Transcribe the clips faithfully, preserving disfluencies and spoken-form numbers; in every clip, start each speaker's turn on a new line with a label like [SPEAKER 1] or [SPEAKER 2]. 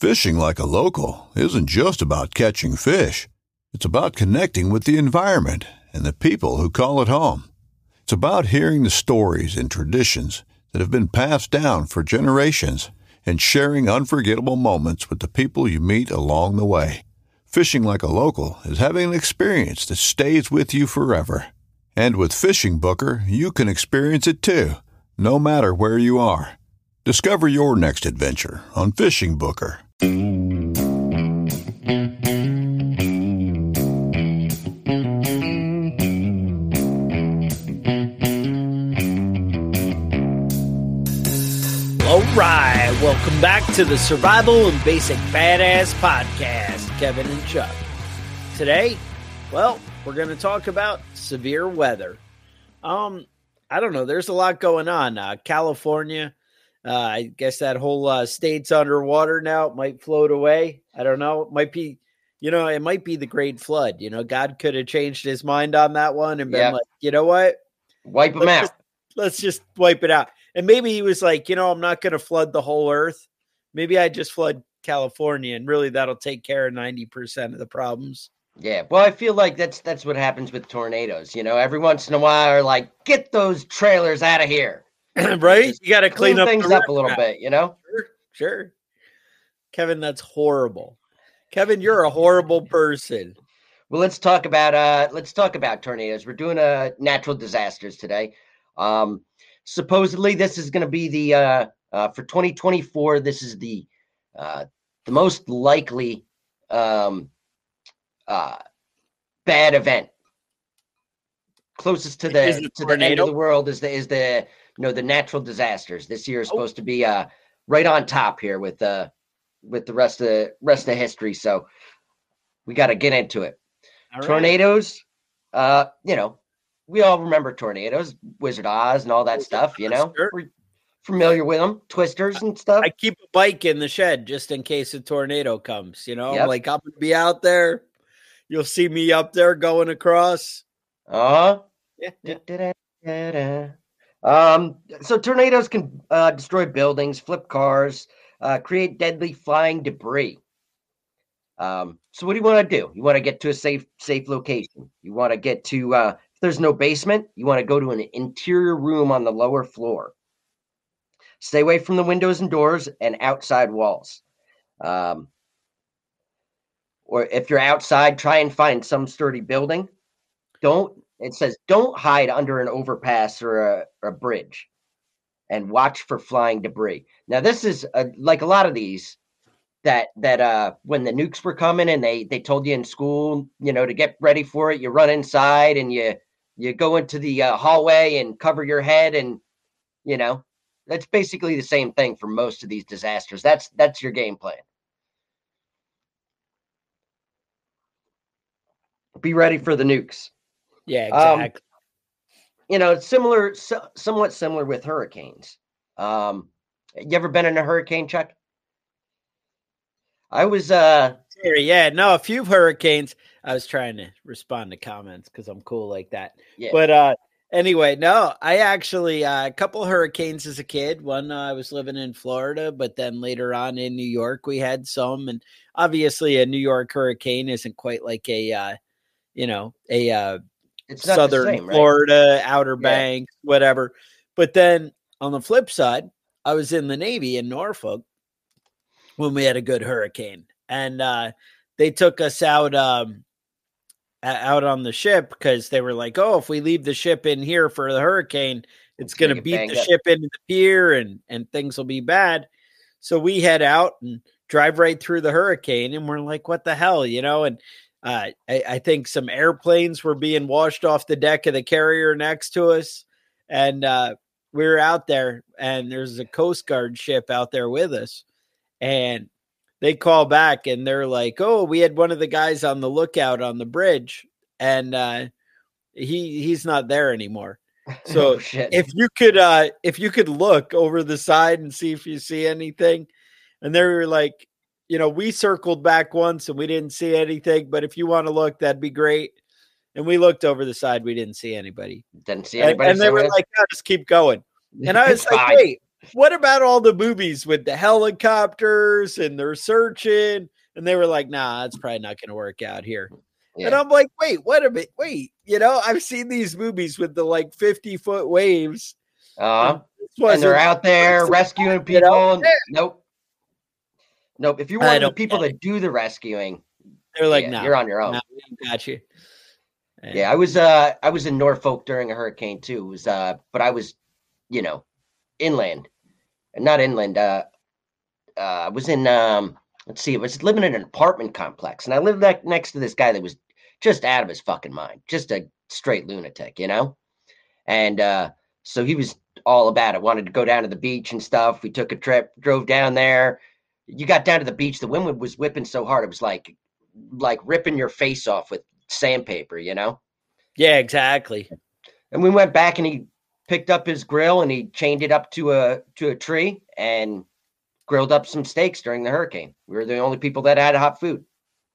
[SPEAKER 1] Fishing like a local isn't just about catching fish. It's about connecting with the environment and the people who call it home. It's about hearing the stories and traditions that have been passed down for generations and sharing unforgettable moments with the people you meet along the way. Fishing like a local is having an experience that stays with you forever. And with Fishing Booker, you can experience it too, no matter where you are. Discover your next adventure on Fishing Booker.
[SPEAKER 2] All right, welcome back to the Survival and Basic Badass Podcast, Kevin and Chuck. Today, well, we're going to talk about severe weather. Um, I don't know, there's a lot going on. Uh, California, uh, I guess that whole uh, state's underwater now. It might float away. I don't know. It might be, you know, it might be the Great Flood. You know, God could have changed his mind on that one and been
[SPEAKER 3] yep.
[SPEAKER 2] like, you know what?
[SPEAKER 3] Wipe them
[SPEAKER 2] let's
[SPEAKER 3] out.
[SPEAKER 2] Just, let's just wipe it out. And maybe he was like, you know, I'm not going to flood the whole earth. Maybe I just flood California, and really that'll take care of ninety percent of the problems.
[SPEAKER 3] Yeah, well, I feel like that's that's what happens with tornadoes. You know, every once in a while, are like, get those trailers out of here.
[SPEAKER 2] Right? You got to clean,
[SPEAKER 3] clean
[SPEAKER 2] up
[SPEAKER 3] things up a little bit, you know?
[SPEAKER 2] Sure, sure. Kevin, that's horrible. Kevin, you're a horrible person.
[SPEAKER 3] Well, let's talk about uh, let's talk about tornadoes. We're doing uh, natural disasters today. Um, supposedly, this is going to be the uh, uh, for twenty twenty-four. This is the uh, the most likely um, uh, bad event. Closest to the to the end of the world is the is the you know the natural disasters. This year is supposed oh. to be uh, right on top here with uh with the rest of the rest of history. So we got to get into it. All tornadoes, right. uh, you know, we all remember tornadoes, Wizard Oz, and all that stuff. You know, sure. We're familiar with them, twisters and stuff.
[SPEAKER 2] I keep a bike in the shed just in case a tornado comes. You know, yep. I'm like I'm gonna be out there. You'll see me up there going across.
[SPEAKER 3] Uh yeah. Um, so tornadoes can uh, destroy buildings, flip cars, uh, create deadly flying debris. Um, so what do you want to do? You want to get to a safe, safe location. You want to get to, uh, if there's no basement, you want to go to an interior room on the lower floor. Stay away from the windows and doors and outside walls. Um, or if you're outside, try and find some sturdy building. Don't, it says, don't hide under an overpass or a, or a bridge, and watch for flying debris. Now, this is a, like a lot of these that, that, uh, when the nukes were coming and they, they told you in school, you know, to get ready for it, you run inside and you, you go into the uh, hallway and cover your head. And, you know, that's basically the same thing for most of these disasters. That's, that's your game plan. Be ready for the nukes.
[SPEAKER 2] Yeah, exactly.
[SPEAKER 3] Um, you know, it's similar, so, somewhat similar with hurricanes. Um, you ever been in a hurricane, Chuck? I was, uh,
[SPEAKER 2] yeah, no, a few hurricanes. I was trying to respond to comments because I'm cool like that.
[SPEAKER 3] Yeah.
[SPEAKER 2] But uh, anyway, no, I actually uh, a couple hurricanes as a kid. One uh, I was living in Florida, but then later on in New York we had some, and obviously a New York hurricane isn't quite like a, uh, you know, a uh,
[SPEAKER 3] it's not
[SPEAKER 2] southern
[SPEAKER 3] same, right?
[SPEAKER 2] Florida, Outer
[SPEAKER 3] yeah.
[SPEAKER 2] Banks, whatever. But then on the flip side, I was in the Navy in Norfolk when we had a good hurricane, and uh, they took us out um, out on the ship because they were like, "Oh, if we leave the ship in here for the hurricane, it's, it's going to beat the up. ship into the pier, and and things will be bad." So we head out and drive right through the hurricane, and we're like, "What the hell," you know? And uh, I, I think some airplanes were being washed off the deck of the carrier next to us, and uh, we were out there, and there's a Coast Guard ship out there with us. And they call back and they're like, "Oh, we had one of the guys on the lookout on the bridge, and uh, he he's not there anymore." So
[SPEAKER 3] oh, shit.
[SPEAKER 2] if you could, uh, if you could look over the side and see if you see anything, and they were like, you know, we circled back once and we didn't see anything, but if you want to look, that'd be great. And we looked over the side, we didn't see anybody.
[SPEAKER 3] Didn't see anybody.
[SPEAKER 2] And, and they were like, "Oh, just keep going." And I was like, "Wait." what about all the movies with the helicopters and they're searching? And they were like, nah, that's probably not going to work out here. Yeah. And I'm like, wait, what a minute. Wait, you know, I've seen these movies with the like fifty foot waves.
[SPEAKER 3] Uh, and, and they're out there rescuing people. You know? And, nope. Nope. If you're one of the people that do the rescuing,
[SPEAKER 2] they're like,
[SPEAKER 3] yeah,
[SPEAKER 2] no,
[SPEAKER 3] you're on your own.
[SPEAKER 2] No, got you. And
[SPEAKER 3] yeah, I was uh I was in Norfolk during a hurricane too. It was uh but I was, you know, inland. Not inland. Uh uh I was in um let's see, I was living in an apartment complex, and I lived ne- next to this guy that was just out of his fucking mind. Just a straight lunatic, you know? And uh so he was all about it, wanted to go down to the beach and stuff. We took a trip, drove down there. You got down to the beach, the wind was whipping so hard, it was like like ripping your face off with sandpaper, you know?
[SPEAKER 2] Yeah, exactly.
[SPEAKER 3] And we went back, and he picked up his grill and he chained it up to a to a tree and grilled up some steaks during the hurricane. We were the only people that had hot food.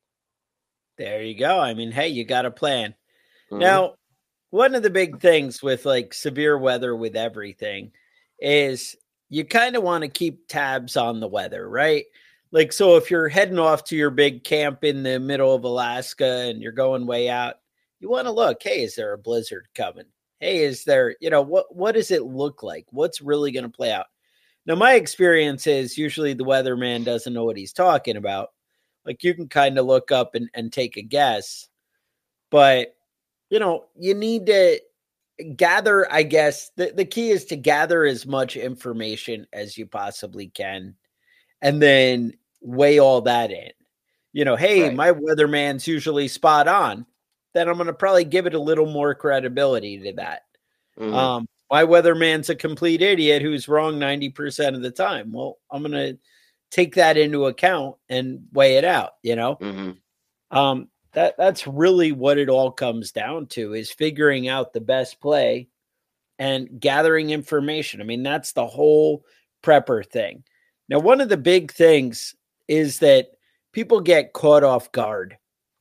[SPEAKER 2] There you go. I mean, hey, you got a plan. Mm-hmm. Now, one of the big things with like severe weather with everything is you kind of want to keep tabs on the weather, right? Like, so if you're heading off to your big camp in the middle of Alaska and you're going way out, you want to look, hey, is there a blizzard coming? Hey, is there, you know, what, what does it look like? What's really going to play out? Now, my experience is usually the weatherman doesn't know what he's talking about. Like, you can kind of look up and, and take a guess, but, you know, you need to gather, I guess, the, the key is to gather as much information as you possibly can, and then weigh all that in. You know, hey, right. my weatherman's usually spot on. Then I'm going to probably give it a little more credibility to that. Mm-hmm. Um, my weatherman's a complete idiot who's wrong ninety percent of the time. Well, I'm going to take that into account and weigh it out, you know? Mm-hmm. Um, that that's really what it all comes down to, is figuring out the best play and gathering information. I mean, that's the whole prepper thing. Now, one of the big things is that people get caught off guard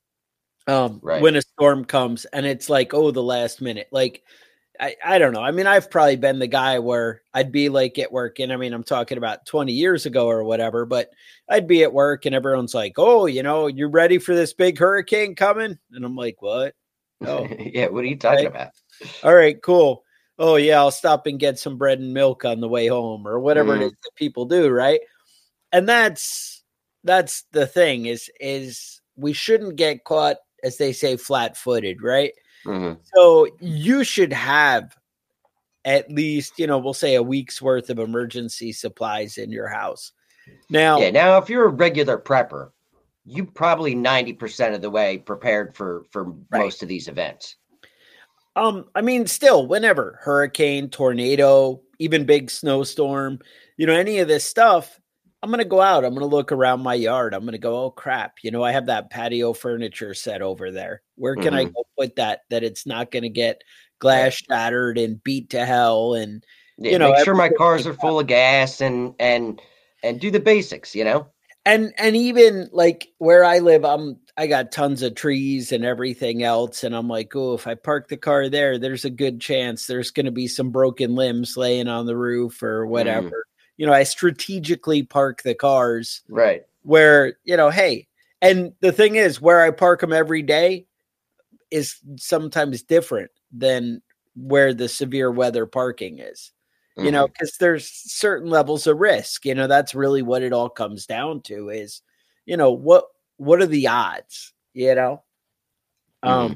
[SPEAKER 2] um, right. when a storm comes, and it's like, oh, the last minute. Like, I, I don't know. I mean, I've probably been the guy where I'd be like at work, and I mean, I'm talking about twenty years ago or whatever, but I'd be at work and everyone's like, oh, you know, you ready for this big hurricane coming? And I'm like, what? Oh,
[SPEAKER 3] yeah. What are you talking
[SPEAKER 2] okay.
[SPEAKER 3] about?
[SPEAKER 2] All right, cool. Oh yeah, I'll stop and get some bread and milk on the way home, or whatever mm. it is that people do. Right. And that's, that's the thing is, is we shouldn't get caught, as they say, flat footed. Right. Mm-hmm. So you should have at least, you know, we'll say a week's worth of emergency supplies in your house. Now,
[SPEAKER 3] yeah, now if you're a regular prepper, you probably ninety percent of the way prepared for, for right. most of these events.
[SPEAKER 2] Um, I mean, still, whenever hurricane, tornado, even big snowstorm, you know, any of this stuff, I'm going to go out. I'm going to look around my yard. I'm going to go, oh, crap. You know, I have that patio furniture set over there. Where can mm-hmm. I go put that, that it's not going to get glass shattered and beat to hell? And,
[SPEAKER 3] yeah,
[SPEAKER 2] you know,
[SPEAKER 3] make sure my cars are full of gas and, and, and do the basics, you know?
[SPEAKER 2] And, and even like where I live, I'm, I got tons of trees and everything else. And I'm like, oh, if I park the car there, there's a good chance there's going to be some broken limbs laying on the roof or whatever. Mm. You know, I strategically park the cars
[SPEAKER 3] right
[SPEAKER 2] where, you know, hey, and the thing is, where I park them every day is sometimes different than where the severe weather parking is, mm-hmm. you know, because there's certain levels of risk. You know, that's really what it all comes down to is, you know, what, what are the odds, you know?
[SPEAKER 3] Mm-hmm. Um,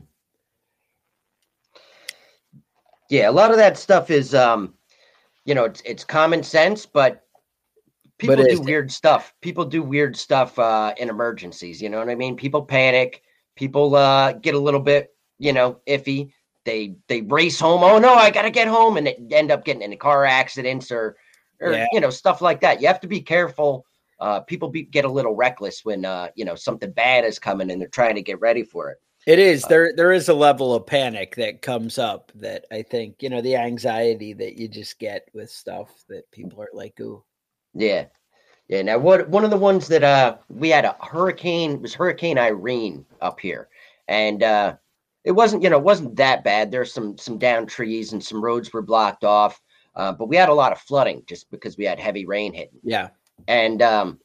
[SPEAKER 3] yeah, a lot of that stuff is, um, you know, it's it's common sense, but people but do weird stuff. People do weird stuff uh, in emergencies. You know what I mean? People panic. People uh, get a little bit, you know, iffy. They they race home. Oh no, I gotta get home, and they end up getting into car accidents or, or yeah. you know, stuff like that. You have to be careful. Uh, people be, get a little reckless when uh, you know, something bad is coming and they're trying to get ready for it.
[SPEAKER 2] It is. There there is a level of panic that comes up that I think, you know, the anxiety that you just get with stuff that people are like, ooh.
[SPEAKER 3] Yeah. Yeah. Now, what one of the ones that uh we had a hurricane, it was Hurricane Irene up here. And uh it wasn't, you know, it wasn't that bad. There's some some downed trees and some roads were blocked off. Uh, but we had a lot of flooding just because we had heavy rain hitting.
[SPEAKER 2] Yeah.
[SPEAKER 3] And um,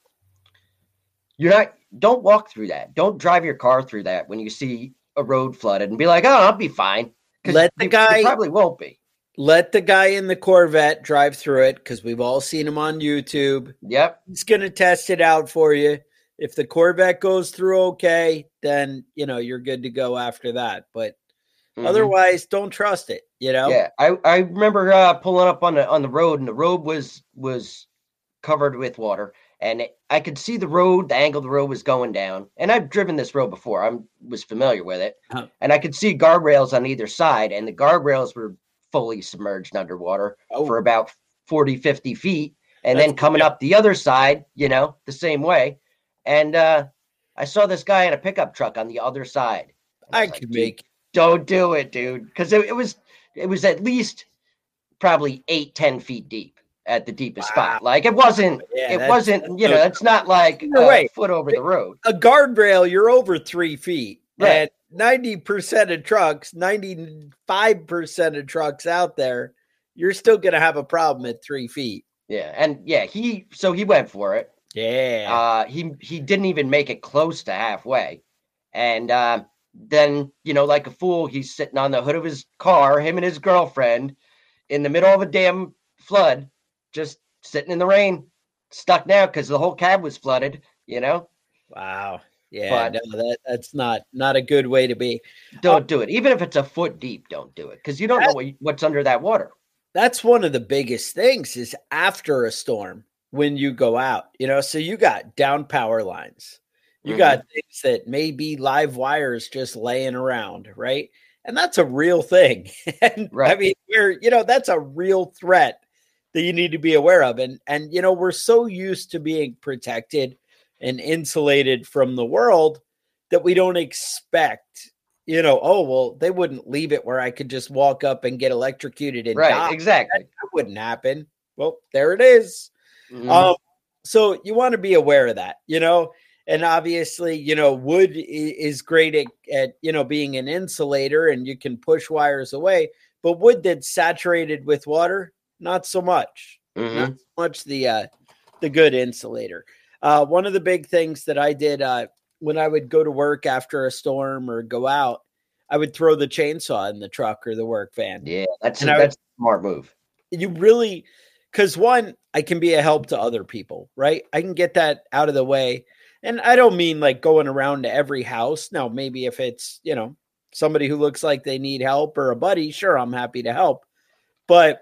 [SPEAKER 3] you're not, don't walk through that. Don't drive your car through that when you see a road flooded and be like, oh, I'll be fine.
[SPEAKER 2] Let the
[SPEAKER 3] you,
[SPEAKER 2] guy
[SPEAKER 3] you probably won't be.
[SPEAKER 2] Let the guy in the Corvette drive through it because we've all seen him on YouTube.
[SPEAKER 3] Yep.
[SPEAKER 2] He's going to test it out for you. If the Corvette goes through okay, then, you know, you're good to go after that. But mm-hmm. otherwise, don't trust it, you know?
[SPEAKER 3] Yeah. I, I remember uh, pulling up on the on the road, and the road was was covered with water. And it, I could see the road, the angle the road was going down. And I've driven this road before. I was familiar with it. Huh. And I could see guardrails on either side. And the guardrails were fully submerged underwater oh. for about forty, fifty feet. And That's then coming good. Up the other side, you know, the same way. And uh, I saw this guy in a pickup truck on the other side.
[SPEAKER 2] I, I could like, make.
[SPEAKER 3] Don't do it, dude. Because it, it was it was at least probably eight, ten feet deep at the deepest wow. spot. Like it wasn't, yeah, it wasn't, you know, it's not like a right. foot over the road.
[SPEAKER 2] A guardrail, you're over three feet. Right. And ninety percent of trucks, ninety-five percent of trucks out there, you're still going to have a problem at three feet.
[SPEAKER 3] Yeah. And yeah, he, so he went for it.
[SPEAKER 2] Yeah.
[SPEAKER 3] Uh, he, he didn't even make it close to halfway. And uh, then, you know, like a fool, he's sitting on the hood of his car, him and his girlfriend in the middle of a damn flood, just sitting in the rain, stuck now because the whole cab was flooded, you know?
[SPEAKER 2] Wow. Yeah, but, no, that, that's not, not a good way to be.
[SPEAKER 3] Don't um, do it. Even if it's a foot deep, don't do it because you don't that, know what, what's under that water.
[SPEAKER 2] That's one of the biggest things is after a storm when you go out, you know, so you got down power lines. You mm-hmm. got things that may be live wires just laying around, right? And that's a real thing. and right. I mean, we're, you know, that's a real threat that you need to be aware of. And, and, you know, we're so used to being protected and insulated from the world that we don't expect, you know, oh, well, they wouldn't leave it where I could just walk up and get electrocuted and
[SPEAKER 3] right,
[SPEAKER 2] die.
[SPEAKER 3] Exactly.
[SPEAKER 2] That, that wouldn't happen. Well, there it is. Mm-hmm. Um, so you want to be aware of that, you know, and obviously, you know, wood is great at, at, you know, being an insulator and you can push wires away, but wood that's saturated with water, not so much,
[SPEAKER 3] mm-hmm.
[SPEAKER 2] not so much the, uh, the good insulator. Uh, one of the big things that I did, uh, when I would go to work after a storm or go out, I would throw the chainsaw in the truck or the work van.
[SPEAKER 3] Yeah. That's, a, that's would, a smart move.
[SPEAKER 2] You really, cause one, I can be a help to other people, right? I can get that out of the way. And I don't mean like going around to every house. Now, maybe if it's, you know, somebody who looks like they need help or a buddy, sure, I'm happy to help. But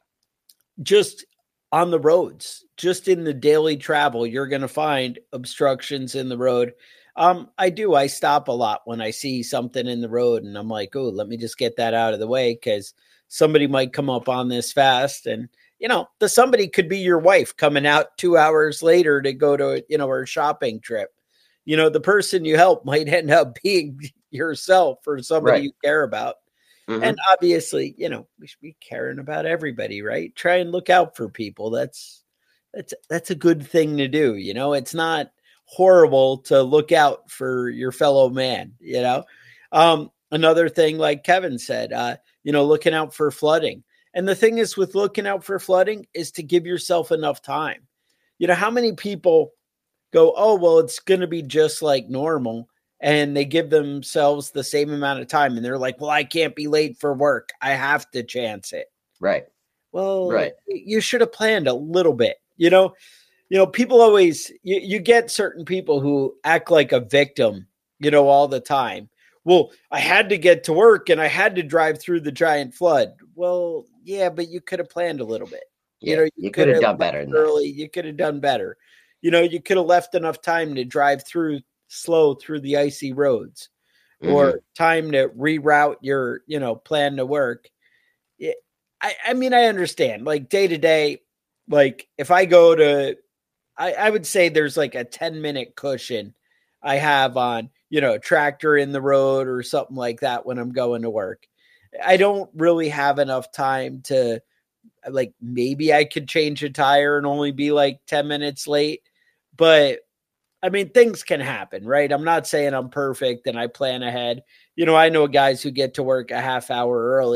[SPEAKER 2] just on the roads, just in the daily travel, you're going to find obstructions in the road. Um, I do. I stop a lot when I see something in the road and I'm like, oh, let me just get that out of the way because somebody might come up on this fast. And, you know, the somebody could be your wife coming out two hours later to go to, you know, her shopping trip. You know, the person you help might end up being yourself or somebody right. you care about. Mm-hmm. And obviously, you know, we should be caring about everybody, right? Try and look out for people. That's, that's, that's a good thing to do. You know, it's not horrible to look out for your fellow man, you know? Um, another thing, like Kevin said, uh, you know, looking out for flooding. And the thing is with looking out for flooding is to give yourself enough time. You know, how many people go, oh, well, it's going to be just like normal. And they give themselves the same amount of time. And they're like, well, I can't be late for work. I have to chance it.
[SPEAKER 3] Right.
[SPEAKER 2] Well,
[SPEAKER 3] right.
[SPEAKER 2] you should have planned a little bit, you know, you know, people always, you, you get certain people who act like a victim, you know, all the time. Well, I had to get to work and I had to drive through the giant flood. Well, yeah, but you could have planned a little bit.
[SPEAKER 3] Yeah, you know, you,
[SPEAKER 2] you
[SPEAKER 3] could have done better than
[SPEAKER 2] early.
[SPEAKER 3] that.
[SPEAKER 2] You could have done better. You know, you could have left enough time to drive through slow through the icy roads mm-hmm. or time to reroute your, you know, plan to work. It, I, I mean, I understand like day to day, like if I go to, I, I would say there's like a ten minute cushion I have on, you know, a tractor in the road or something like that when I'm going to work. I don't really have enough time to like, maybe I could change a tire and only be like ten minutes late, but I mean, things can happen, right? I'm not saying I'm perfect and I plan ahead. You know, I know guys who get to work a half hour early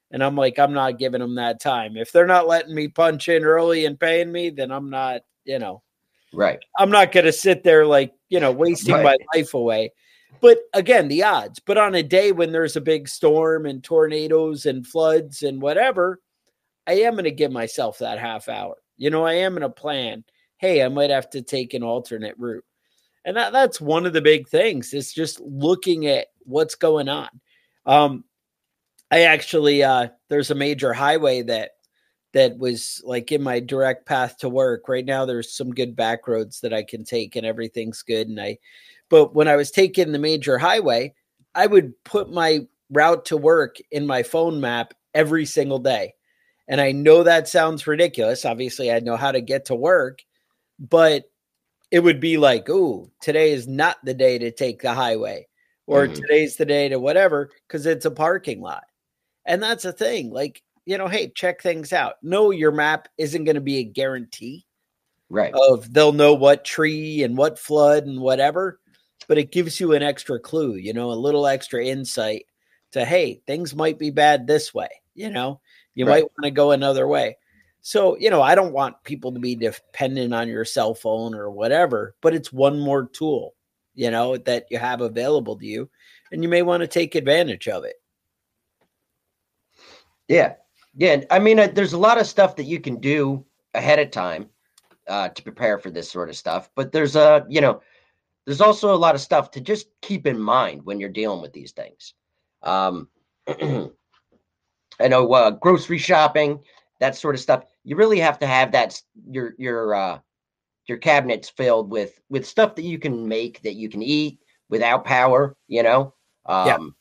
[SPEAKER 2] And I'm like, I'm not giving them that time. If they're not letting me punch in early and paying me, then I'm not, you know,
[SPEAKER 3] right.
[SPEAKER 2] I'm not going to sit there like, you know, wasting right. my life away. But again, the odds. But on a day when there's a big storm and tornadoes and floods and whatever, I am going to give myself that half hour. You know, I am going to plan, hey, I might have to take an alternate route. And that, that's one of the big things is just looking at what's going on. Um, I actually, uh, there's a major highway that, that was like in my direct path to work. Right now, there's some good back roads that I can take and everything's good. And I, but when I was taking the major highway, I would put my route to work in my phone map every single day. And I know that sounds ridiculous. Obviously, I know how to get to work, but it would be like, oh, today is not the day to take the highway, or mm-hmm. today's the day to whatever, because it's a parking lot. And that's the thing. Like, you know, hey, check things out. No, your map isn't going to be a guarantee
[SPEAKER 3] right.
[SPEAKER 2] of they'll know what tree and what flood and whatever, but it gives you an extra clue, you know, a little extra insight to, hey, things might be bad this way, you know, you right. might want to go another way. So, you know, I don't want people to be dependent on your cell phone or whatever, but it's one more tool, you know, that you have available to you, and you may want to take advantage of it.
[SPEAKER 3] Yeah. Yeah. I mean, uh, there's a lot of stuff that you can do ahead of time uh, to prepare for this sort of stuff. But there's a, uh, you know, there's also a lot of stuff to just keep in mind when you're dealing with these things. Um, I know uh, grocery shopping, that sort of stuff. You really have to have that your your uh, your cabinets filled with with stuff that you can make, that you can eat without power. You know. Um,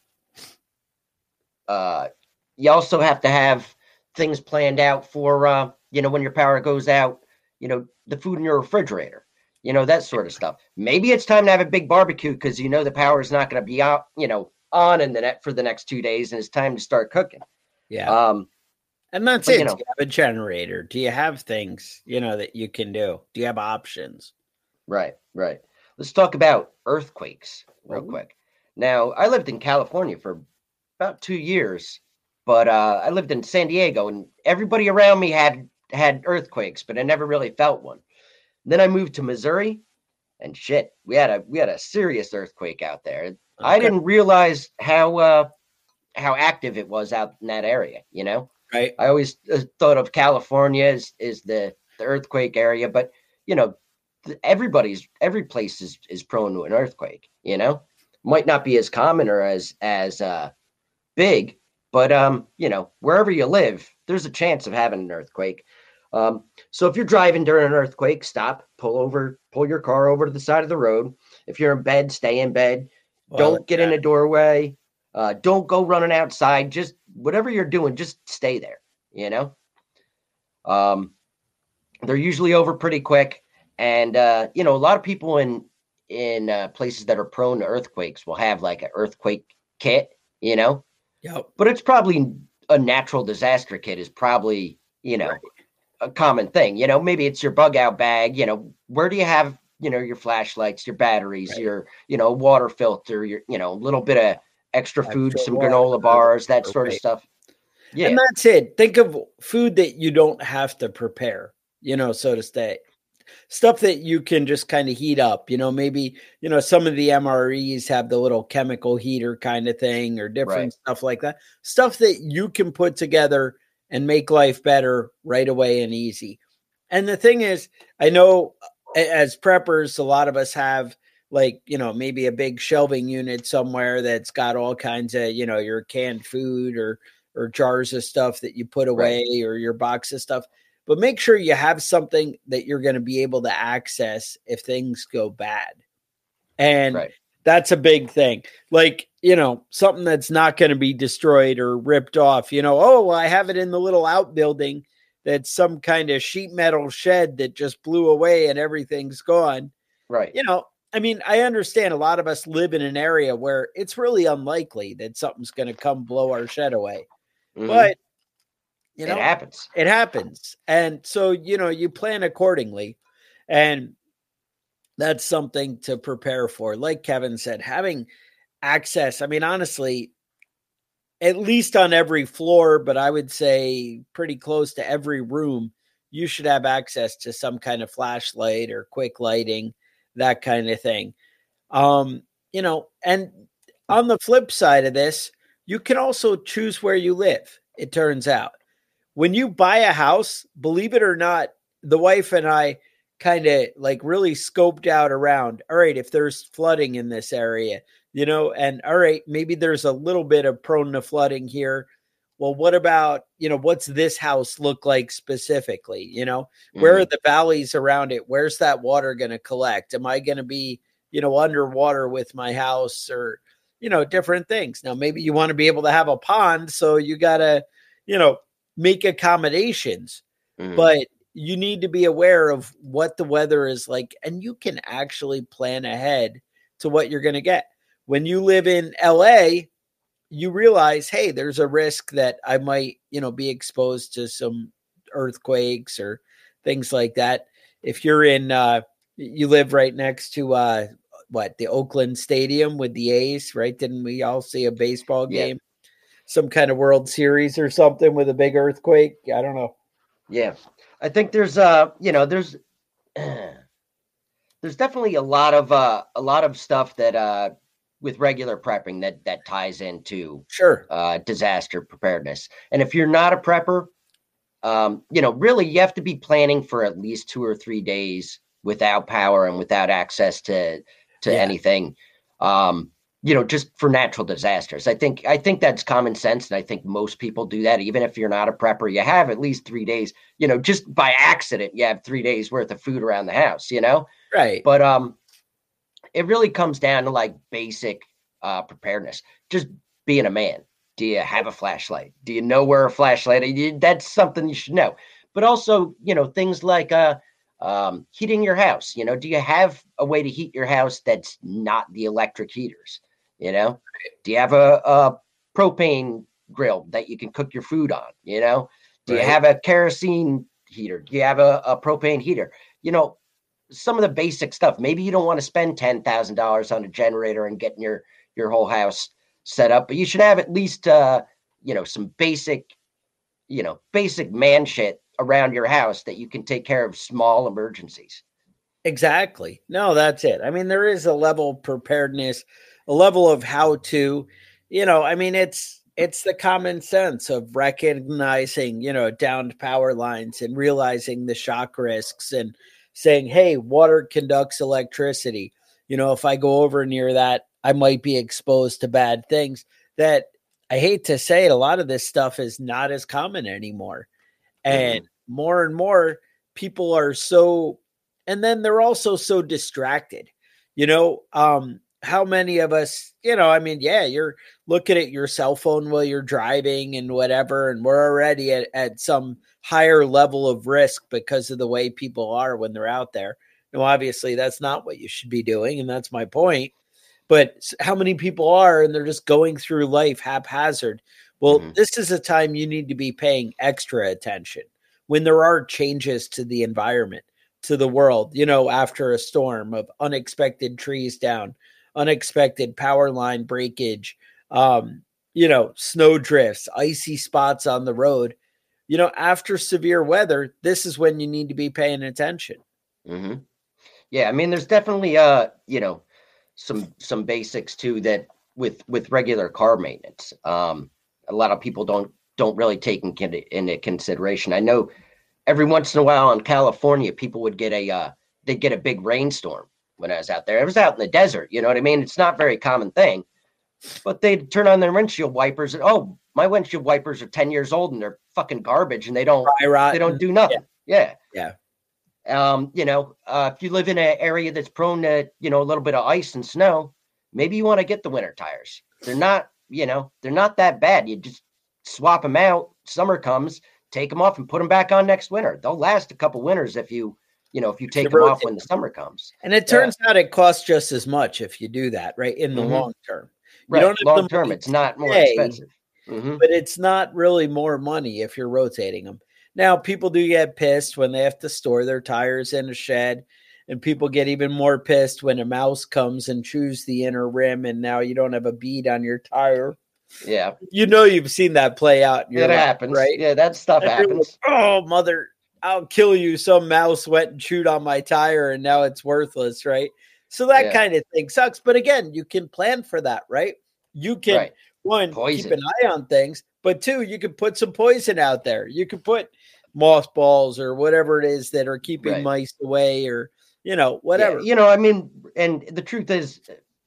[SPEAKER 3] yeah. Uh, you also have to have things planned out for uh, you know, when your power goes out. You know, the food in your refrigerator. You know, that sort of stuff. Maybe it's time to have a big barbecue because you know the power is not going to be out. You know, on in the net for the next two days, and it's time to start cooking.
[SPEAKER 2] Yeah.
[SPEAKER 3] Um,
[SPEAKER 2] and that's
[SPEAKER 3] but,
[SPEAKER 2] it.
[SPEAKER 3] You know,
[SPEAKER 2] do you have a generator? Do you have things, you know, that you can do? Do you have options?
[SPEAKER 3] Right, right. Let's talk about earthquakes real
[SPEAKER 2] Ooh.
[SPEAKER 3] quick. Now, I lived in California for about two years, but uh, I lived in San Diego, and everybody around me had had earthquakes, but I never really felt one. Then I moved to Missouri, and shit, we had a we had a serious earthquake out there. Okay. I didn't realize how uh, how active it was out in that area. You know,
[SPEAKER 2] right?
[SPEAKER 3] I always uh, thought of California as is the the earthquake area, but you know, everybody's every place is is prone to an earthquake. You know, might not be as common or as as uh, big, but um, you know, wherever you live, there's a chance of having an earthquake. Um, so if you're driving during an earthquake, stop, pull over, pull your car over to the side of the road. If you're in bed, stay in bed. Well, don't get that. in a doorway. Uh, don't go running outside. Just whatever you're doing, just stay there. You know, um, they're usually over pretty quick. And, uh, you know, a lot of people in, in uh, places that are prone to earthquakes will have like an earthquake kit, you know,
[SPEAKER 2] yep.
[SPEAKER 3] But it's probably a natural disaster kit is probably, you know, right. a common thing. You know, maybe it's your bug out bag. You know, where do you have, you know, your flashlights, your batteries, right. your, you know, water filter, your, you know, a little bit of extra food, extra some water, granola bars, that sort right. of stuff. Yeah.
[SPEAKER 2] And that's it. Think of food that you don't have to prepare, you know, so to say. Stuff that you can just kind of heat up, you know, maybe, you know, some of the M R Es have the little chemical heater kind of thing or different right. stuff like that. Stuff that you can put together and make life better right away and easy. And the thing is, I know as preppers, a lot of us have like, you know, maybe a big shelving unit somewhere that's got all kinds of, you know, your canned food or, or jars of stuff that you put away right. or your box of stuff. But make sure you have something that you're going to be able to access if things go bad. And right. that's a big thing. Like, you know, something that's not going to be destroyed or ripped off, you know, oh, I have it in the little outbuilding that's some kind of sheet metal shed that just blew away and everything's gone.
[SPEAKER 3] Right.
[SPEAKER 2] You know, I mean, I understand a lot of us live in an area where it's really unlikely that something's going to come blow our shed away. Mm-hmm. But you know,
[SPEAKER 3] it happens.
[SPEAKER 2] It happens. And so, you know, you plan accordingly. And that's something to prepare for. Like Kevin said, having access. I mean, honestly, at least on every floor, but I would say pretty close to every room, you should have access to some kind of flashlight or quick lighting, that kind of thing. Um, you know, and on the flip side of this, you can also choose where you live. It turns out when you buy a house, believe it or not, the wife and I kind of like really scoped out around, all right, if there's flooding in this area, you know, and all right, maybe there's a little bit of prone to flooding here. Well, what about, you know, what's this house look like specifically? You know, mm-hmm. Where are the valleys around it? Where's that water going to collect? Am I going to be, you know, underwater with my house or, you know, different things? Now, maybe you want to be able to have a pond. So you got to, you know, make accommodations, mm-hmm. but you need to be aware of what the weather is like. And you can actually plan ahead to what you're going to get. When you live in L A, you realize, hey, there's a risk that I might, you know, be exposed to some earthquakes or things like that. If you're in, uh, you live right next to, uh, what, the Oakland Stadium with the A's, right? Didn't we all see a baseball game, yeah. some kind of World Series or something with a big earthquake? I don't know.
[SPEAKER 3] Yeah. I think there's, uh, you know, there's, there's definitely a lot of, uh, a lot of stuff that, uh, with regular prepping that that ties into
[SPEAKER 2] sure
[SPEAKER 3] uh, disaster preparedness. And if you're not a prepper, um, you know, really you have to be planning for at least two or three days without power and without access to to yeah. anything. Um, you know, just for natural disasters. I think I think that's common sense, and I think most people do that. Even if you're not a prepper, you have at least three days. You know, just by accident, you have three days worth of food around the house. You know,
[SPEAKER 2] right?
[SPEAKER 3] But um. It really comes down to like basic uh, preparedness. Just being a man. Do you have a flashlight? Do you know where a flashlight is? That's something you should know. But also, you know, things like uh, um, heating your house. You know, do you have a way to heat your house that's not the electric heaters? You know, do you have a, a propane grill that you can cook your food on? You know, do right. you have a kerosene heater? Do you have a, a propane heater? You know, some of the basic stuff. Maybe you don't want to spend ten thousand dollars on a generator and getting your, your whole house set up, but you should have at least, uh, you know, some basic, you know, basic man shit around your house that you can take care of small emergencies.
[SPEAKER 2] Exactly. No, that's it. I mean, there is a level of preparedness, a level of how to, you know, I mean, it's, it's the common sense of recognizing, you know, downed power lines and realizing the shock risks and saying, hey, water conducts electricity. You know, if I go over near that, I might be exposed to bad things. That I hate to say it, a lot of this stuff is not as common anymore. And mm-hmm. more and more people are so, and then they're also so distracted. You know, um, how many of us, you know, I mean, yeah, you're looking at your cell phone while you're driving and whatever, and we're already at, at some higher level of risk because of the way people are when they're out there. Now, obviously, that's not what you should be doing, and that's my point. But how many people are, and they're just going through life haphazard? Well, mm-hmm. this is a time you need to be paying extra attention when there are changes to the environment, to the world, you know, after a storm of unexpected trees down, unexpected power line breakage, um, you know, snow drifts, icy spots on the road. You know, after severe weather, this is when you need to be paying attention.
[SPEAKER 3] Mm-hmm. Yeah, I mean, there's definitely, uh, you know, some some basics too that with with regular car maintenance, um, a lot of people don't don't really take in, into consideration. I know every once in a while in California, people would get a uh, they'd get a big rainstorm when I was out there. I was out in the desert, you know what I mean? It's not a very common thing, but they'd turn on their windshield wipers and, oh, my windshield wipers are ten years old and they're fucking garbage and they don't, they don't do nothing. Yeah.
[SPEAKER 2] Yeah.
[SPEAKER 3] yeah. Um, you know, uh, if you live in an area that's prone to, you know, a little bit of ice and snow, maybe you want to get the winter tires. They're not, you know, they're not that bad. You just swap them out. Summer comes, take them off and put them back on next winter. They'll last a couple winters if you, you know, if you take them off when the summer comes.
[SPEAKER 2] And it turns yeah. out it costs just as much if you do that, right? In the mm-hmm. long term. You
[SPEAKER 3] right.
[SPEAKER 2] don't
[SPEAKER 3] long term, it's not more pay, expensive.
[SPEAKER 2] Mm-hmm. But it's not really more money if you're rotating them. Now, people do get pissed when they have to store their tires in a shed, and people get even more pissed when a mouse comes and chews the inner rim, and now you don't have a bead on your tire.
[SPEAKER 3] Yeah.
[SPEAKER 2] You know, you've seen that play out. In your
[SPEAKER 3] It
[SPEAKER 2] life,
[SPEAKER 3] happens.
[SPEAKER 2] right?
[SPEAKER 3] Yeah, that stuff
[SPEAKER 2] And you're
[SPEAKER 3] happens.
[SPEAKER 2] like, oh, mother, I'll kill you. Some mouse went and chewed on my tire and now it's worthless, right? So that
[SPEAKER 3] Yeah.
[SPEAKER 2] kind of thing sucks. But again, you can plan for that, right? You can,
[SPEAKER 3] Right.
[SPEAKER 2] one,
[SPEAKER 3] Poison.
[SPEAKER 2] keep an eye on things, but two, you can put some poison out there. You can put mothballs or whatever it is that are keeping
[SPEAKER 3] Right.
[SPEAKER 2] mice away, or, you know,
[SPEAKER 3] Yeah,
[SPEAKER 2] whatever.
[SPEAKER 3] you know, I mean, and the truth is,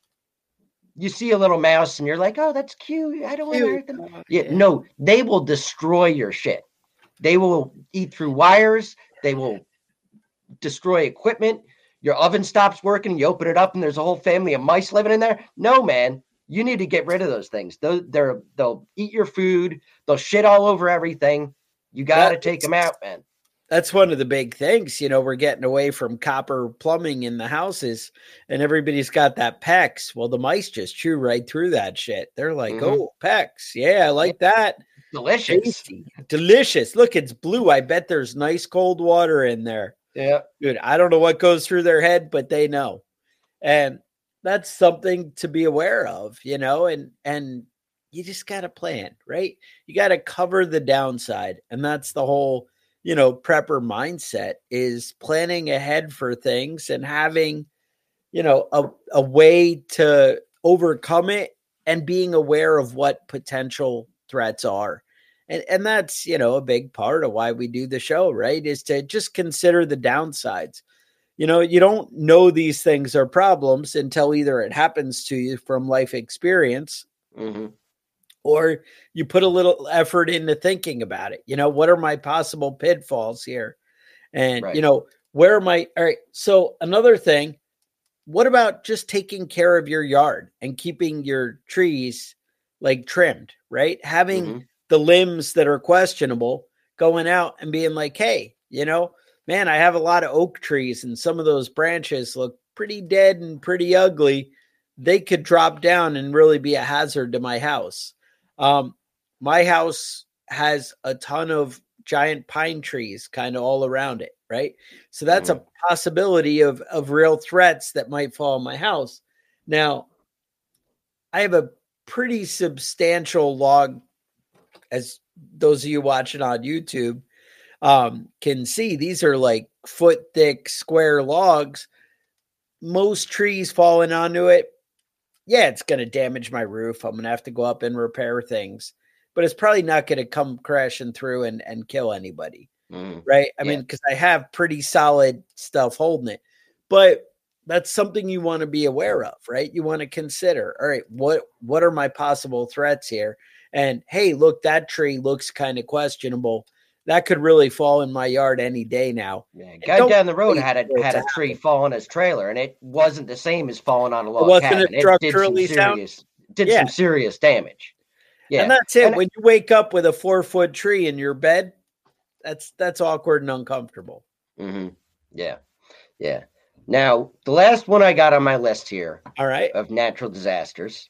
[SPEAKER 3] you see a little mouse and you're like, oh, that's cute. I don't want to
[SPEAKER 2] Cute.
[SPEAKER 3] hurt them.
[SPEAKER 2] Oh,
[SPEAKER 3] Yeah,
[SPEAKER 2] yeah.
[SPEAKER 3] no, they will destroy your shit. They will eat through wires. They will destroy equipment. Your oven stops working. You open it up and there's a whole family of mice living in there. No, man, you need to get rid of those things. They'll, they're, they'll eat your food. They'll shit all over everything. You got to
[SPEAKER 2] That-
[SPEAKER 3] take them out, man.
[SPEAKER 2] That's one of the big things. You know, we're getting away from copper plumbing in the houses and everybody's got that PEX. Well, the mice just chew right through that shit. They're like,
[SPEAKER 3] Mhm.
[SPEAKER 2] oh, PEX. Yeah, I like that.
[SPEAKER 3] Delicious.
[SPEAKER 2] Tasty. Delicious. Look, it's blue. I bet there's nice cold water in there.
[SPEAKER 3] Yeah.
[SPEAKER 2] Dude, I don't know what goes through their head, but they know. And that's something to be aware of, you know, and and you just got to plan, right? You got to cover the downside. And that's the whole, you know, prepper mindset, is planning ahead for things and having, you know, a, a way to overcome it and being aware of what potential threats are. And, and that's, you know, a big part of why we do the show, right? Is to just consider the downsides. You know, you don't know these things are problems until either it happens to you from life experience,
[SPEAKER 3] Mm-hmm.
[SPEAKER 2] or you put a little effort into thinking about it. You know, what are my possible pitfalls here? And,
[SPEAKER 3] Right.
[SPEAKER 2] you know, where am I? All right. So another thing, what about just taking care of your yard and keeping your trees like trimmed, right? Having
[SPEAKER 3] Mhm.
[SPEAKER 2] the limbs that are questionable going out and being like, hey, you know, man, I have a lot of oak trees and some of those branches look pretty dead and pretty ugly. They could drop down and really be a hazard to my house. Um, my house has a ton of giant pine trees kind of all around it, right? So that's a possibility of, of real threats that might fall on my house. Now, I have a pretty substantial log, as those of you watching on YouTube um, can see. These are like foot thick square logs. Most trees falling onto it, yeah, it's going to damage my roof. I'm going to have to go up and repair things, but it's probably not going to come crashing through and, and kill anybody.
[SPEAKER 3] Mhm.
[SPEAKER 2] Right. I
[SPEAKER 3] Yeah.
[SPEAKER 2] mean, because I have pretty solid stuff holding it, but that's something you want to be aware of, right? You want to consider, all right, what, what are my possible threats here? And hey, look, that tree looks kind of questionable. That could really fall in my yard any day now.
[SPEAKER 3] Yeah,
[SPEAKER 2] And
[SPEAKER 3] guy
[SPEAKER 2] don't
[SPEAKER 3] down the road
[SPEAKER 2] wait
[SPEAKER 3] had
[SPEAKER 2] for
[SPEAKER 3] a
[SPEAKER 2] it
[SPEAKER 3] had
[SPEAKER 2] to
[SPEAKER 3] a tree
[SPEAKER 2] happen.
[SPEAKER 3] fall on his trailer, and it wasn't the same as falling on a log
[SPEAKER 2] wasn't
[SPEAKER 3] cabin.
[SPEAKER 2] it
[SPEAKER 3] It did some
[SPEAKER 2] structurally sound?
[SPEAKER 3] serious did
[SPEAKER 2] Yeah.
[SPEAKER 3] some serious damage. Yeah,
[SPEAKER 2] And that's it.
[SPEAKER 3] And-
[SPEAKER 2] When you wake up with a four foot tree in your bed, that's that's awkward and uncomfortable.
[SPEAKER 3] Mhm. Yeah, yeah. Now the last one I got on my list here
[SPEAKER 2] All right.
[SPEAKER 3] of natural disasters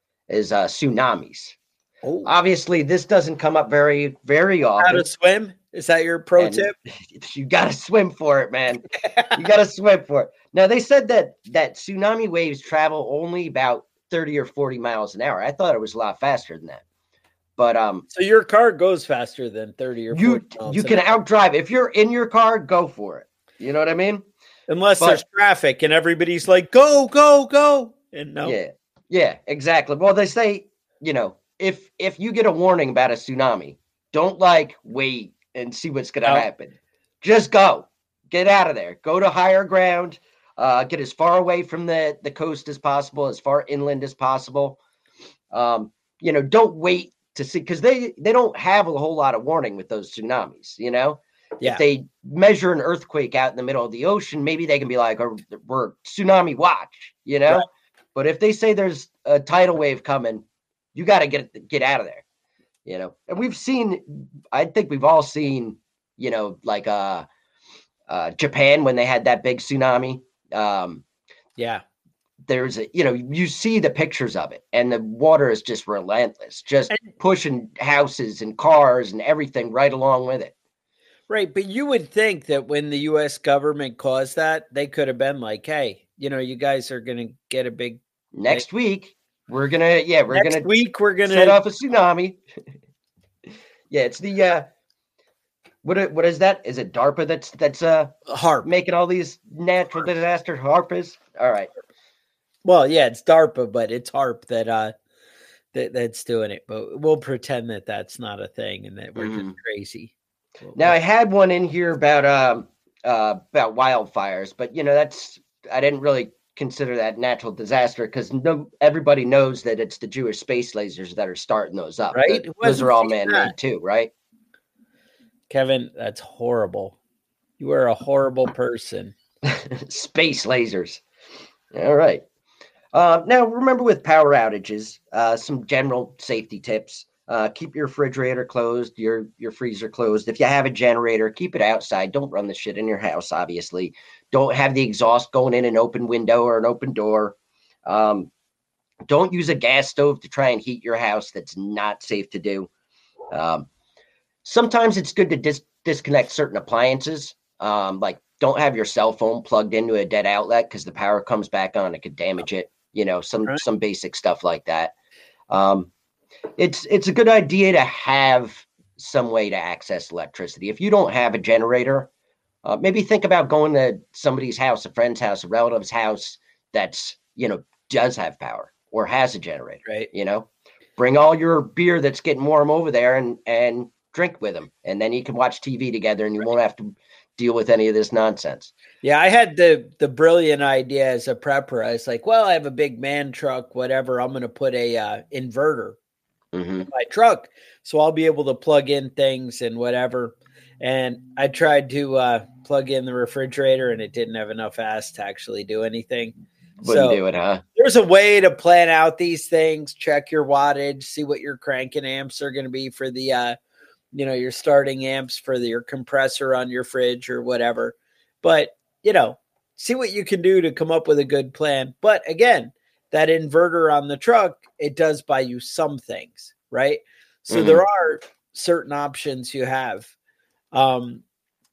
[SPEAKER 3] is uh, tsunamis.
[SPEAKER 2] Oh,
[SPEAKER 3] Obviously, this doesn't come up very very
[SPEAKER 2] how
[SPEAKER 3] often.
[SPEAKER 2] to swim? Is that your pro
[SPEAKER 3] and
[SPEAKER 2] tip?
[SPEAKER 3] You got to swim for it, man. You got to swim for it. Now they said that that tsunami waves travel only about thirty or forty miles an hour. I thought it was a lot faster than that. But um,
[SPEAKER 2] So your car goes faster than thirty or
[SPEAKER 3] you
[SPEAKER 2] forty miles
[SPEAKER 3] you
[SPEAKER 2] an
[SPEAKER 3] can
[SPEAKER 2] hour.
[SPEAKER 3] outdrive if you're in your car. Go for it. You know what I mean?
[SPEAKER 2] Unless
[SPEAKER 3] but-
[SPEAKER 2] there's traffic and everybody's like, go, go, go. And no.
[SPEAKER 3] Yeah, yeah, exactly. Well, they say, you know, if if you get a warning about a tsunami, don't like wait and see what's going to
[SPEAKER 2] No.
[SPEAKER 3] happen. Just go, get out of there, go to higher ground, uh, get as far away from the the coast as possible, as far inland as possible. Um, you know, don't wait to see, because they they don't have a whole lot of warning with those tsunamis. You know,
[SPEAKER 2] Yeah.
[SPEAKER 3] if they measure an earthquake out in the middle of the ocean, maybe they can be like, oh, we're tsunami watch, you know?
[SPEAKER 2] Right.
[SPEAKER 3] But if they say there's a tidal wave coming, you got to get get out of there, you know? And we've seen, I think we've all seen, you know, like uh, uh, Japan when they had that big tsunami. Um,
[SPEAKER 2] Yeah.
[SPEAKER 3] there's a, you know, you see the pictures of it and the water is just relentless, just
[SPEAKER 2] And-
[SPEAKER 3] pushing houses and cars and everything right along with it.
[SPEAKER 2] Right. But you would think that when the U S government caused that, they could have been like, hey, you know, you guys are going to get a big,
[SPEAKER 3] Next week, We're gonna, yeah, we're
[SPEAKER 2] Next
[SPEAKER 3] gonna
[SPEAKER 2] week we're gonna
[SPEAKER 3] set off a tsunami. Yeah, it's the uh, what what is that? Is it DARPA that's that's uh
[SPEAKER 2] HAARP
[SPEAKER 3] making all these natural disaster HAARP is? All right.
[SPEAKER 2] Well, yeah, it's DARPA, but it's HAARP that uh that that's doing it. But we'll pretend that that's not a thing and that we're mm-hmm. just crazy. We'll,
[SPEAKER 3] now
[SPEAKER 2] we'll...
[SPEAKER 3] I had one in here about um uh about wildfires, but you know that's I didn't really consider that natural disaster because no everybody knows that it's the Jewish space lasers that are starting those up.
[SPEAKER 2] Right?
[SPEAKER 3] The, those are all man-made too, right?
[SPEAKER 2] Kevin, that's horrible. You are a horrible person.
[SPEAKER 3] Space lasers. All right. Uh, now, remember with power outages, uh, some general safety tips. Uh, keep your refrigerator closed, your your freezer closed. If you have a generator, keep it outside. Don't run the shit in your house, obviously. Don't have the exhaust going in an open window or an open door. Um, don't use a gas stove to try and heat your house. That's not safe to do. Um, sometimes it's good to dis- disconnect certain appliances. Um, like don't have your cell phone plugged into a dead outlet because the power comes back on. It could damage it. You know, some right. some basic stuff like that. Um, it's it's a good idea to have some way to access electricity. If you don't have a generator, uh, maybe think about going to somebody's house, a friend's house, a relative's house that's, you know, does have power or has a generator.
[SPEAKER 2] Right.
[SPEAKER 3] You know, bring all your beer that's getting warm over there and and drink with them, and then you can watch T V together, and you right. won't have to deal with any of this nonsense.
[SPEAKER 2] Yeah, I had the the brilliant idea as a prepper. I was like, well, I have a big man truck, whatever. I'm going to put a uh, inverter
[SPEAKER 3] mm-hmm.
[SPEAKER 2] in my truck, so I'll be able to plug in things and whatever. And I tried to uh, plug in the refrigerator, and it didn't have enough ass to actually do anything.
[SPEAKER 3] Wouldn't
[SPEAKER 2] so
[SPEAKER 3] do it, huh?
[SPEAKER 2] There's a way to plan out these things. Check your wattage, see what your cranking amps are going to be for the, uh, you know, your starting amps for the, your compressor on your fridge or whatever. But you know, see what you can do to come up with a good plan. But again, that inverter on the truck, it does buy you some things, right? So mm-hmm. there are certain options you have. Um,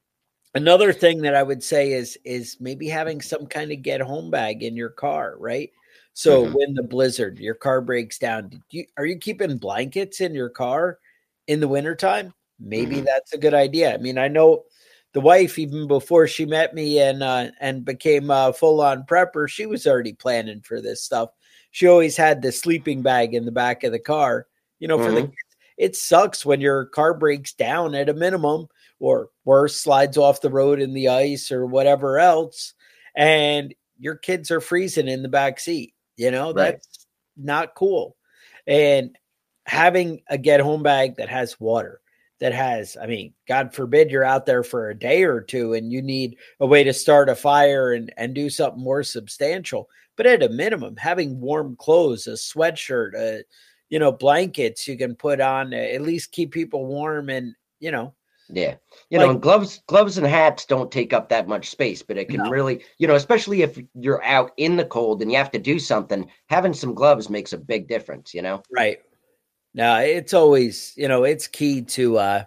[SPEAKER 2] another thing that I would say is, is maybe having some kind of get home bag in your car, right? So mm-hmm. when the blizzard, your car breaks down, did you, are you keeping blankets in your car in the wintertime? Maybe mm-hmm. that's a good idea. I mean, I know the wife, even before she met me and uh, and became a full-on prepper, she was already planning for this stuff. She always had the sleeping bag in the back of the car. You know, mm-hmm. for the kids, it sucks when your car breaks down at a minimum, or worse, slides off the road in the ice or whatever else, and your kids are freezing in the back seat. You know,
[SPEAKER 3] right.
[SPEAKER 2] that's not cool. And having a get-home bag that has water, that has, I mean, God forbid you're out there for a day or two and you need a way to start a fire and, and do something more substantial. But at a minimum, having warm clothes, a sweatshirt, a, you know, blankets you can put on, at least keep people warm and, you know.
[SPEAKER 3] Yeah. You like, know, and gloves, gloves and hats don't take up that much space, but it can no. really, you know, especially if you're out in the cold and you have to do something, having some gloves makes a big difference, you know?
[SPEAKER 2] Right. No, it's always, you know, it's key to uh,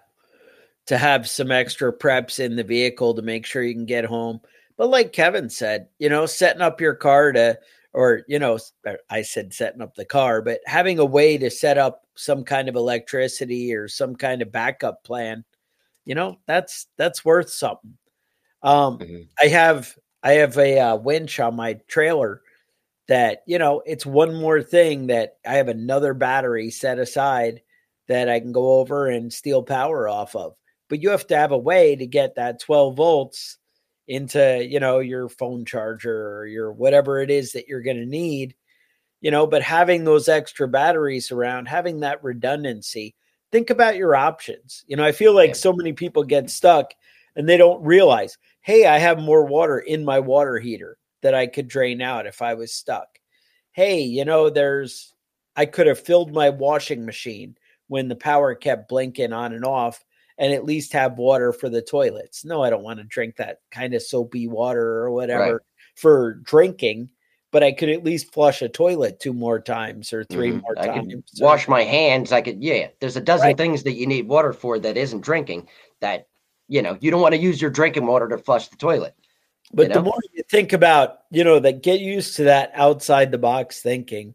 [SPEAKER 2] to have some extra preps in the vehicle to make sure you can get home. But like Kevin said, you know, setting up your car to, or, you know, I said setting up the car, but having a way to set up some kind of electricity or some kind of backup plan, you know, that's, that's worth something. Um, mm-hmm. I have, I have a uh, winch on my trailer that, you know, it's one more thing that I have another battery set aside that I can go over and steal power off of. But you have to have a way to get that twelve volts into, you know, your phone charger or your whatever it is that you're going to need, you know, but having those extra batteries around, having that redundancy, think about your options. You know, I feel like yeah. so many people get stuck and they don't realize, hey, I have more water in my water heater that I could drain out if I was stuck. Hey, you know, there's, I could have filled my washing machine when the power kept blinking on and off and at least have water for the toilets. No, I don't want to drink that kind of soapy water or whatever right. for drinking, but I could at least flush a toilet two more times or three mm-hmm. more
[SPEAKER 3] I
[SPEAKER 2] times.
[SPEAKER 3] Could wash my hands. I could, yeah, there's a dozen right. things that you need water for that isn't drinking that, you know, you don't want to use your drinking water to flush the toilet.
[SPEAKER 2] But
[SPEAKER 3] you know?
[SPEAKER 2] the more you think about, you know, that get used to that outside the box thinking,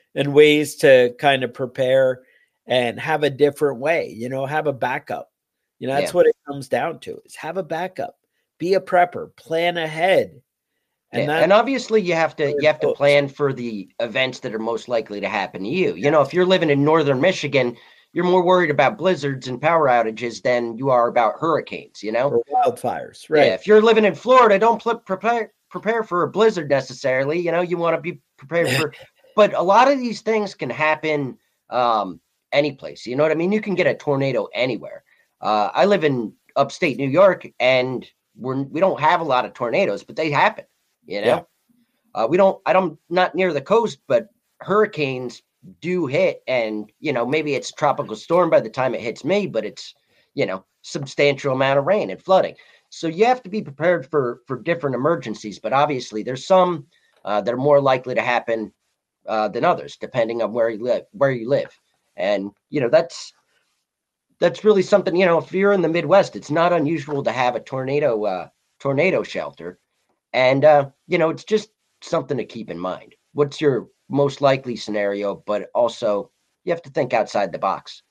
[SPEAKER 2] and ways to kind of prepare and have a different way, you know, have a backup. You know, that's
[SPEAKER 3] Yeah.
[SPEAKER 2] what it comes down to, is have a backup, be a prepper, plan ahead.
[SPEAKER 3] And,
[SPEAKER 2] And
[SPEAKER 3] yeah.
[SPEAKER 2] that,
[SPEAKER 3] and obviously you have to
[SPEAKER 2] where it
[SPEAKER 3] you have to
[SPEAKER 2] goes.
[SPEAKER 3] plan for the events that are most likely to happen to you. You know, if you're living in northern Michigan, you're more worried about blizzards and power outages than you are about hurricanes, you know?
[SPEAKER 2] Or wildfires, right?
[SPEAKER 3] Yeah, if you're living in Florida, don't pl- prepare prepare for a blizzard necessarily. You know, you want to be prepared for, but a lot of these things can happen um, any place. You know what I mean? You can get a tornado anywhere. Uh, I live in upstate New York, and we're we don't have a lot of tornadoes, but they happen. You know,
[SPEAKER 2] Yeah.
[SPEAKER 3] uh, we don't. I don't not near the coast, but hurricanes do hit, and you know maybe it's a tropical storm by the time it hits me, but it's you know substantial amount of rain and flooding. So you have to be prepared for for different emergencies, but obviously there's some uh, that are more likely to happen uh, than others, depending on where you live. Where you live, and you know that's that's really something. You know, if you're in the Midwest, it's not unusual to have a tornado uh, tornado shelter, and uh, you know it's just something to keep in mind. What's your most likely scenario, but also you have to think outside the box.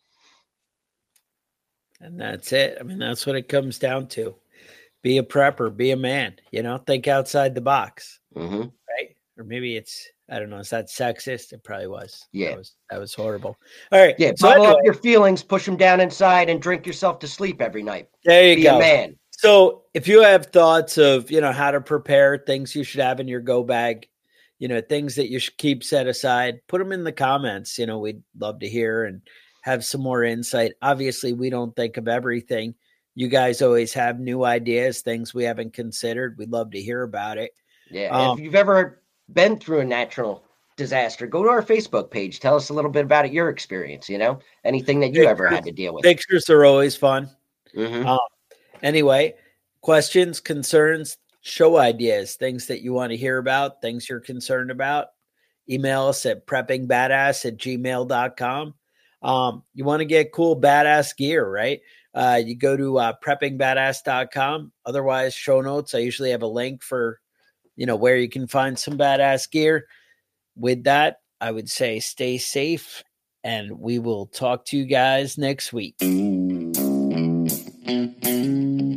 [SPEAKER 2] And that's it. I mean, that's what it comes down to. Be a prepper, be a man, you know, think outside the box.
[SPEAKER 3] Mm-hmm.
[SPEAKER 2] Right. Or maybe it's, I don't know, is that sexist? It probably was.
[SPEAKER 3] Yeah.
[SPEAKER 2] That was, that was horrible. All right.
[SPEAKER 3] Yeah.
[SPEAKER 2] So
[SPEAKER 3] Bottle
[SPEAKER 2] anyway,
[SPEAKER 3] up your feelings, push them down inside, and drink yourself to sleep every night.
[SPEAKER 2] there you
[SPEAKER 3] be
[SPEAKER 2] go.
[SPEAKER 3] a man.
[SPEAKER 2] So if you have thoughts of, you know, how to prepare, things you should have in your go bag, you know, things that you should keep set aside, put them in the comments. You know, we'd love to hear and have some more insight. Obviously, we don't think of everything. You guys always have new ideas, things we haven't considered. We'd love to hear about it.
[SPEAKER 3] Yeah.
[SPEAKER 2] Um,
[SPEAKER 3] if you've ever been through a natural disaster, go to our Facebook page. Tell us a little bit about it, your experience, you know, anything that you ever had to deal with.
[SPEAKER 2] Pictures are always fun.
[SPEAKER 3] Mm-hmm.
[SPEAKER 2] Um, anyway, questions, concerns, show ideas, things that you want to hear about, things you're concerned about. Email us at preppingbadass at gmail dot com. Um, you want to get cool, badass gear, right? Uh, you go to uh, prepping badass dot com. Otherwise, show notes. I usually have a link for, you know, where you can find some badass gear. With that, I would say stay safe, and we will talk to you guys next week.